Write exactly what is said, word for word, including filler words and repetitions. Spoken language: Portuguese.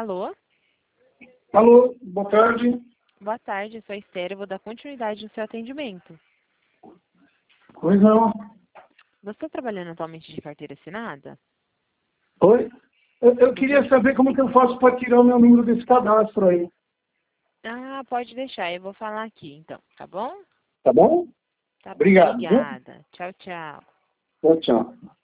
Alô? Alô, boa tarde. Boa tarde, eu sou a Esther, eu vou dar continuidade no seu atendimento. Pois não. Você está trabalhando atualmente de carteira assinada? Oi? Eu, eu queria saber como que eu faço para tirar o meu número desse cadastro aí. Ah, pode deixar, eu vou falar aqui então, tá bom? Tá bom? Tá bom, Obrigado. Viu? obrigada. Tchau, tchau. Tchau, tchau.